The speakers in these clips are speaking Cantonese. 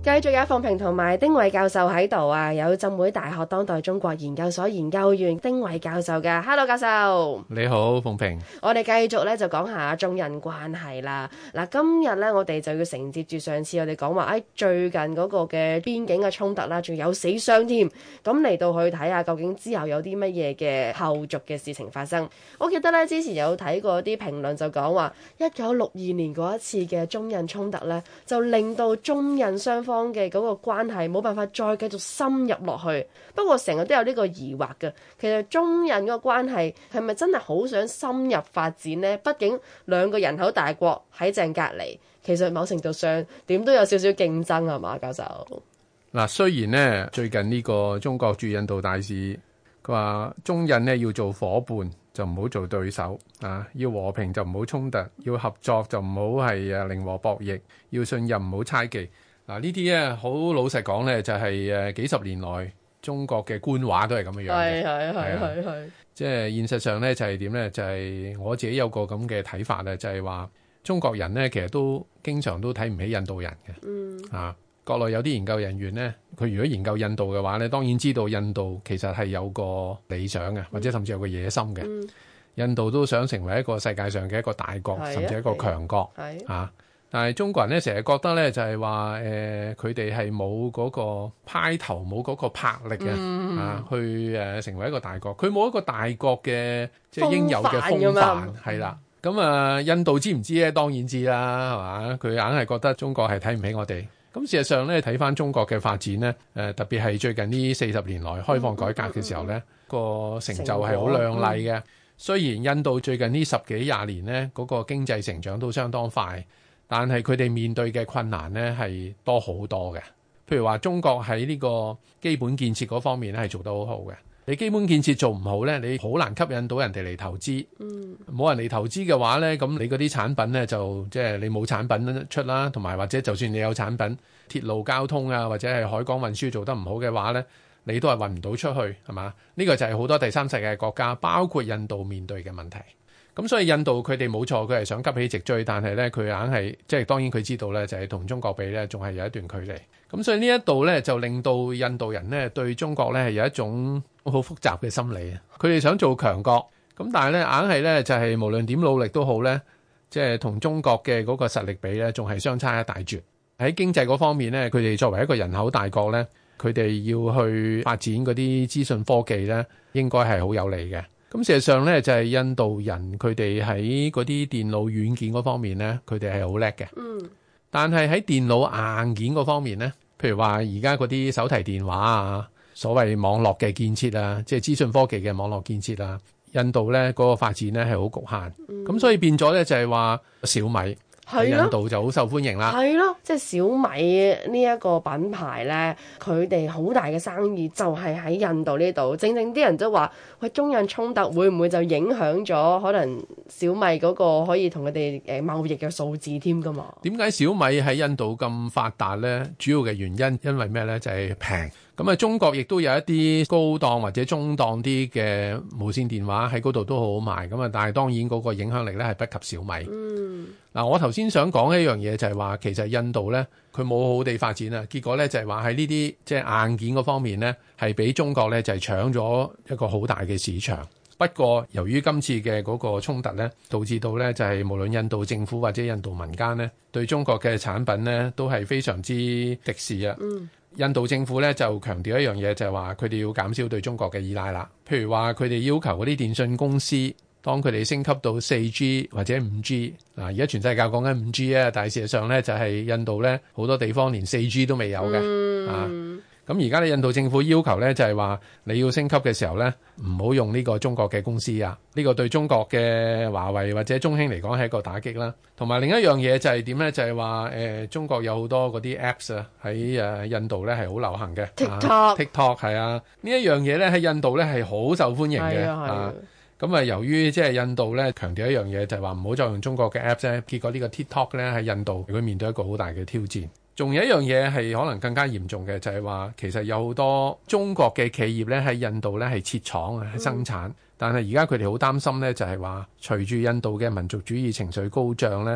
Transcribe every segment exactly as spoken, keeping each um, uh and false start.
繼續有鳳萍同埋丁偉教授喺度啊，有浸會大學當代中國研究所研究員丁偉教授嘅。Hello 教授， 你好鳳萍。 我哋繼續咧就講下中印關係啦。嗱，今日咧我哋就要承接住上次我哋講話，誒最近嗰個嘅邊境嘅衝突啦，仲有死傷添，咁嚟到去睇下究竟之後有啲乜嘢嘅後續嘅事情發生。我記得咧之前有睇過啲評論就講話，一九六二年嗰一次嘅中印衝突咧，就令到中印雙方嘅嗰個關係冇辦法再繼續深入落去。不過成日都有呢個疑惑嘅，其實中印嗰個關係係咪真係好想深入發展呢？畢竟兩個人口大國喺正隔離，其實某程度上點都有少少競爭係嘛，教授？ 嗱，雖然呢最近呢個中國駐印度大使佢話中印呢要做伙伴就唔好做對手啊，要和平就唔好衝突，要合作就唔好係誒零和博弈，要信任唔好猜忌。嗱，呢啲咧好老實講咧，就係誒幾十年來中國嘅官話都係咁樣樣嘅。 係係係係係。即係現實上咧就係點咧？就係我自己有個咁嘅睇法咧，就係話中國人咧其實都經常都睇唔起印度人嘅。嗯。啊，國內有啲研究人員咧，佢如果研究印度嘅話咧，當然知道印度其實係有個理想嘅，或者甚至有個野心嘅。嗯。印度都想成為一個世界上嘅一個大國，甚至一個強國。係。啊。但係中國人咧成日覺得咧就係話誒佢哋係冇嗰個派頭，冇嗰個魄力嘅、嗯、啊，去誒、呃、成為一個大國。佢冇一個大國嘅即係應有嘅風範係啦。咁啊，印度知唔知咧？當然知啦，係嘛？佢硬係覺得中國係睇唔起我哋。咁事實上咧，睇翻中國嘅發展咧，誒、呃、特別係最近呢四十年來開放改革嘅時候咧，個、嗯、成就係好亮麗嘅、嗯。雖然印度最近呢十幾廿年咧嗰、嗰個經濟成長都相當快。但係佢哋面對嘅困難呢係多好多嘅，譬如話中國喺呢個基本建設嗰方面咧係做得好好嘅。你基本建設做唔好呢，你好難吸引到人哋嚟投資。嗯，冇人嚟投資嘅話呢，咁你嗰啲產品呢，就即係你冇產品出啦，同埋或者就算你有產品，鐵路交通啊或者係海港運輸做得唔好嘅話呢，你都係運唔到出去，係嘛？呢個就係好多第三世界國家，包括印度面對嘅問題。咁所以印度佢哋冇錯，佢係想急起直追，但係咧佢硬係即係當然佢知道咧，就係同中國比咧，仲係有一段距離。咁所以呢一度咧就令到印度人咧對中國咧係有一種好複雜嘅心理啊！佢哋想做強國，咁但係咧硬係咧就係無論點努力都好咧，即係同中國嘅嗰個實力比咧，仲係相差一大截。喺經濟嗰方面咧，佢哋作為一個人口大國咧，佢哋要去發展嗰啲資訊科技咧，應該係好有利嘅。咁事實上咧，就係印度人佢哋喺嗰啲電腦軟件嗰方面咧，佢哋係好叻嘅。嗯。但係喺電腦硬件嗰方面咧，譬如話而家嗰啲手提電話啊，所謂網絡嘅建設啊，即係資訊科技嘅網絡建設啊，印度咧嗰個發展咧係好局限。咁、嗯、所以變咗咧就係話小米。喺印度就好受歡迎啦，係咯，即係小米呢一個品牌咧，佢哋好大嘅生意就係喺印度呢度。正正啲人都話，喂，中印衝突會唔會就影響咗可能小米嗰個可以同佢哋誒貿易嘅數字添噶嘛？點解小米喺印度咁發達咧？主要嘅原因因為咩咧？就係平。咁啊，中國亦都有一啲高檔或者中檔啲嘅無線電話喺嗰度都好好賣。咁啊，但係當然嗰個影響力咧係不及小米。嗯。嗱，我頭先想講一樣嘢就係話，其實印度咧佢冇好好地發展啊，結果咧就係話喺呢啲即係硬件嗰方面咧係俾中國咧就係搶咗一個好大嘅市場。不過由於今次嘅嗰個衝突咧，導致到咧就係無論印度政府或者印度民間咧對中國嘅產品咧都係非常之敵視啊。嗯。印度政府咧就強調一樣嘢，就係話佢哋要減少對中國嘅依賴啦。譬如話佢哋要求嗰啲電信公司，當佢哋升級到四 G 或者五 G， 嗱而家全世界講緊五 G 啊，但係事實上咧就係印度咧好多地方連四 G 都未有嘅。嗯、啊。咁而家咧印度政府要求咧就係話你要升級嘅時候咧唔好用呢個中國嘅公司啊，呢個對中國嘅華為或者中興嚟講係一個打擊啦。同埋另一樣嘢就係點咧？就係話誒中國有好多嗰啲 apps 啊喺誒印度咧係好流行嘅 TikTok TikTok 係啊，呢一樣嘢咧喺印度咧係好受歡迎嘅啊。咁啊由於即係印度咧強調一樣嘢就係話唔好再用中國嘅 apps 咧，結果呢個 TikTok 咧喺印度佢面對一個好大嘅挑戰。仲有一樣嘢係可能更加嚴重嘅，就係話其實有好多中國嘅企業咧喺印度咧係設廠啊，係生產。但係而家佢哋好擔心咧，就係話隨住印度嘅民族主義情緒高漲咧，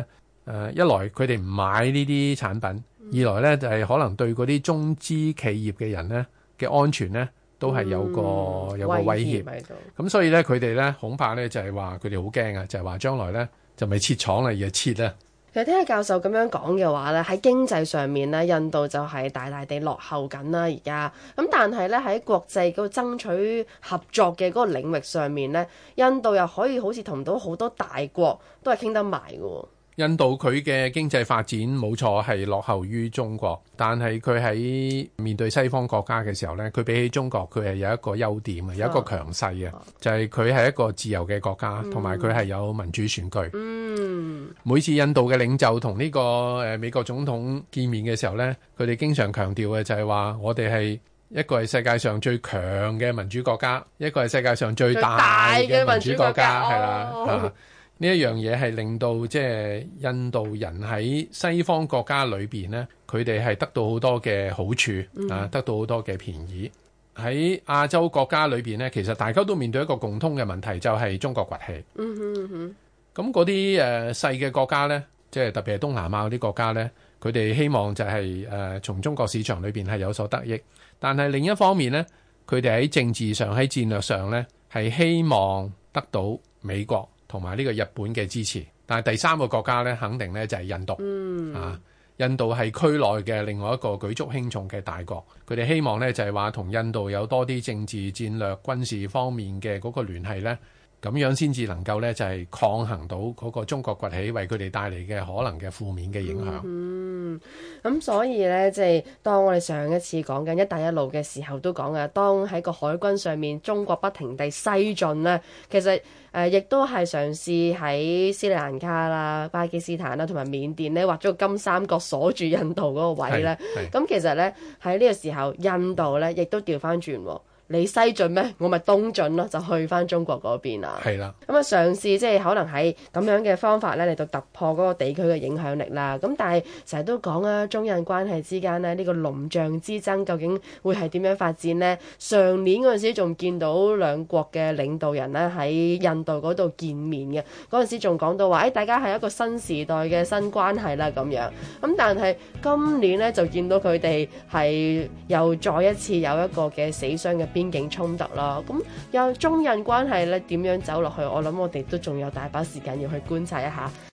呃、一來佢哋唔買呢啲產品，嗯、二來咧就係、是、可能對嗰啲中資企業嘅人咧嘅安全咧都係有個、嗯、有個威脅。咁所以咧佢哋咧恐怕咧就係話佢哋好驚啊，就係話將來咧就咪設廠啦，而係設咧。 其實聽下教授咁樣講嘅話咧，喺經濟上面咧，印度就係大大地落後緊啦而家。咁但係咧喺國際嗰個爭取合作嘅嗰個領域上面咧，印度又可以好似同到好多大國都係傾得埋嘅。 印度佢嘅經濟發展冇錯係落後於中國，但係佢喺面對西方國家嘅時候呢，佢比起中國佢係有一個優點嘅，有一個強勢嘅，哦、就係佢係一個自由嘅國家，同埋佢係有民主選舉。嗯，每次印度嘅領袖同呢個誒美國總統見面嘅時候呢，佢哋經常強調嘅就係話我哋係一個係世界上最強嘅民主國家，一個係世界上最大嘅民主國家，係啦。哦呢一樣嘢係令到即係印度人喺西方國家裏邊呢，佢哋係得到好多嘅好處、嗯、啊，得到好多嘅便宜。喺亞洲國家裏邊呢，其實大家都面對一個共通嘅問題，就係、是、中國崛起。嗯哼嗯哼。咁嗰啲誒細嘅國家呢，即係特別係東南亞嗰啲國家呢，佢哋希望就係、是、誒、呃、從中國市場裏邊係有所得益。但係另一方面呢，佢哋喺政治上、喺戰略上呢，係希望得到美國同埋呢個日本嘅支持，但係第三個國家呢，肯定呢就係印度。嗯啊，印度係區內嘅另外一個舉足輕重嘅大國，佢哋希望呢就係話同印度有多啲政治戰略軍事方面嘅嗰個聯繫呢，咁樣先至能夠呢就係抗衡到嗰個中國崛起為佢哋帶嚟嘅可能嘅負面嘅影響。 嗯，咁所以呢，即係當我哋上一次講緊一帶一路嘅時候都講嘅，當喺個海軍上面中國不停地西進呢，其實誒亦都係嘗試喺斯里蘭卡啦、巴基斯坦啦同埋緬甸呢畫咗個金三角鎖住印度嗰個位呢。咁其實呢，喺呢個時候，印度呢亦都調翻轉喎。你西進咩？我咪東進咯，就去翻中國嗰邊啦。係啦，咁啊嘗試即係可能喺咁樣嘅方法咧嚟到突破嗰個地區嘅影響力啦。咁但係成日都講啊，中印關係之間咧呢個龍象之爭究竟會係點樣發展呢？上年嗰陣時仲見到兩國嘅領導人咧喺印度嗰度見面嘅，嗰陣時仲講到話，誒、哎、大家係一個新時代嘅新關係啦咁樣。咁但係今年咧就見到佢哋係又再一次有一個嘅死傷嘅邊境衝突啦，咁有中印關係咧點樣走落去？我諗我哋都仲有大把時間要去觀察一下。